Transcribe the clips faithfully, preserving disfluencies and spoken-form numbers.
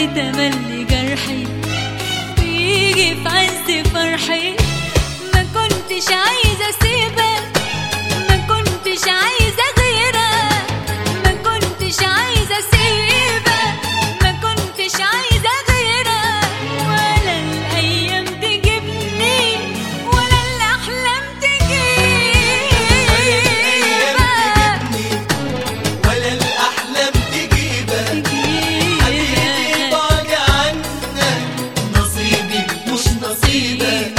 تملي جرحي ويجي في عز فرحي. ما كنتش عايزة اسيبك، ما كنتش عايزة غيرك، ما كنتش عايزة اسيبك، ما كنتش عايزة غيرك. ولا الايام تجيبني ولا الاحلام تجيبك، ولا الأحلام تجيبك. حبيبي بعد عنك نصيبي مش نصيبك.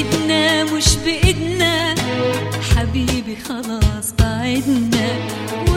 بإيدنا مش بإيدنا حبيبي، خلاص بعدنا